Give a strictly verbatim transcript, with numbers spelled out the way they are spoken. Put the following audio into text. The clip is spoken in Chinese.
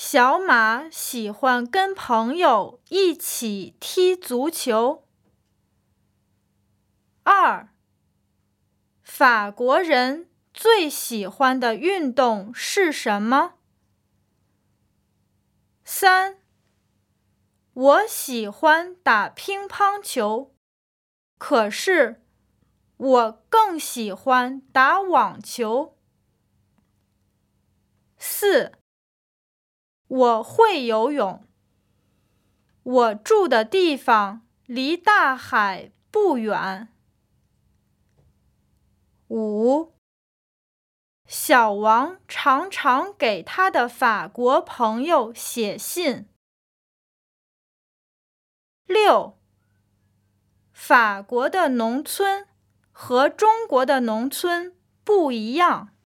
小马喜欢跟朋友一起踢足球。二，法国人最喜欢的运动是什么？三，我喜欢打乒乓球，可是我更喜欢打网球。四，我会游泳。我住的地方离大海不远。五，小王常常给他的法国朋友写信。六，法国的农村和中国的农村不一样。